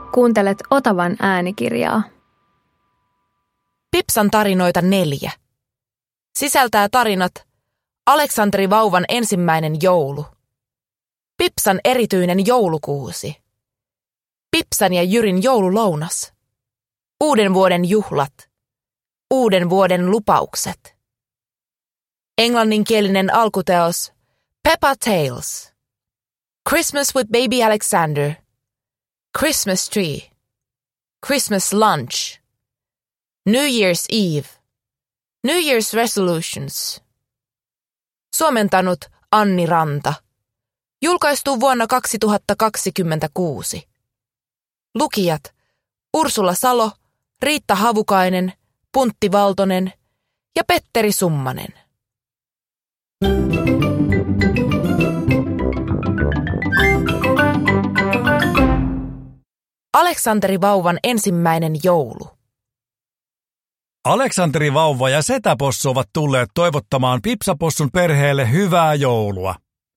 Kuuntelet Otavan äänikirjaa. Pipsan tarinoita 4. Sisältää tarinat Aleksanteri vauvan ensimmäinen joulu, Pipsan erityinen joulukuusi, Pipsan ja Jyrin joululounas, Uuden vuoden juhlat, Uuden vuoden lupaukset, englanninkielinen alkuteos Peppa Tales, Christmas with Baby Alexander, Christmas Tree, Christmas Lunch, New Year's Eve, New Year's Resolutions. Suomentanut Anni Ranta. Julkaistu vuonna 2026. Lukijat Ursula Salo, Riitta Havukainen, Puntti Valtonen ja Petteri Summanen. Aleksanteri vauvan ensimmäinen joulu. Aleksanteri vauva ja setäpossu ovat tulleet toivottamaan Pipsapossun perheelle hyvää joulua.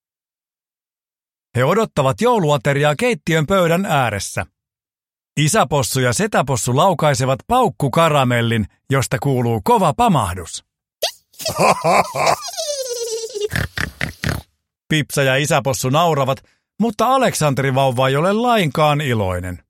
He odottavat jouluateriaa keittiön pöydän ääressä. Isäpossu ja setäpossu laukaisevat paukkukaramellin, josta kuuluu kova pamahdus. Pipsa ja isäpossu nauravat, mutta Aleksanteri vauva ei ole lainkaan iloinen.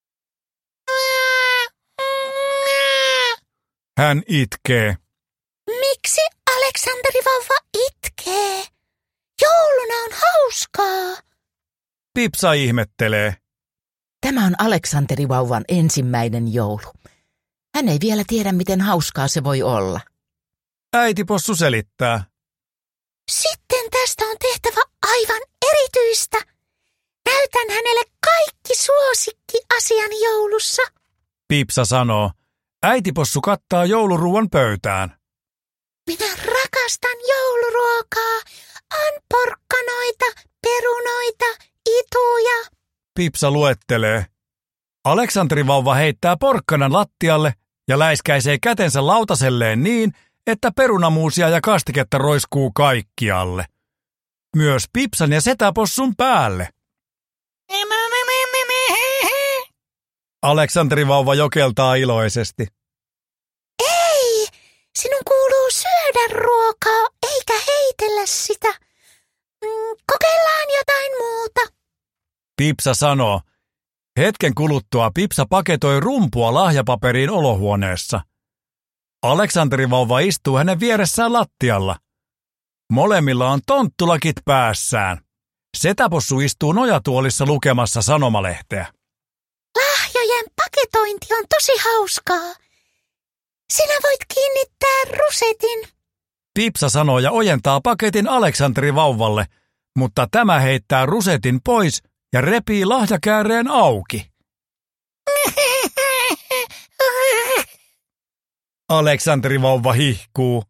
Hän itkee. Miksi Aleksanteri vauva itkee? Jouluna on hauskaa. Pipsa ihmettelee. Tämä on Aleksanteri vauvan ensimmäinen joulu. Hän ei vielä tiedä, miten hauskaa se voi olla. Äitipossu selittää. Sitten tästä on tehtävä aivan erityistä. Näytän hänelle kaikki suosikkiasian joulussa. Pipsa sanoo. Äitipossu kattaa jouluruuan pöytään. Minä rakastan jouluruokaa. On porkkanoita, perunoita, ituja. Pipsa luettelee. Aleksanteri vauva heittää porkkanan lattialle ja läiskäisee kätensä lautaselleen niin, että perunamuusia ja kastiketta roiskuu kaikkialle. Myös Pipsan ja setäpossun päälle. Aleksanteri vauva jokeltaa iloisesti. Ei, sinun kuuluu syödä ruokaa eikä heitellä sitä. Kokeillaan jotain muuta. Pipsa sanoo. Hetken kuluttua Pipsa paketoi rumpua lahjapaperiin olohuoneessa. Aleksanteri vauva istuu hänen vieressään lattialla. Molemmilla on tonttulakit päässään. Setäpossu istuu nojatuolissa lukemassa sanomalehteä. Lahjojen paketointi on tosi hauskaa. Sinä voit kiinnittää rusetin. Pipsa sanoo ja ojentaa paketin Aleksanteri vauvalle, mutta tämä heittää rusetin pois ja repii lahjakääreen auki. Aleksanteri vauva hihkuu.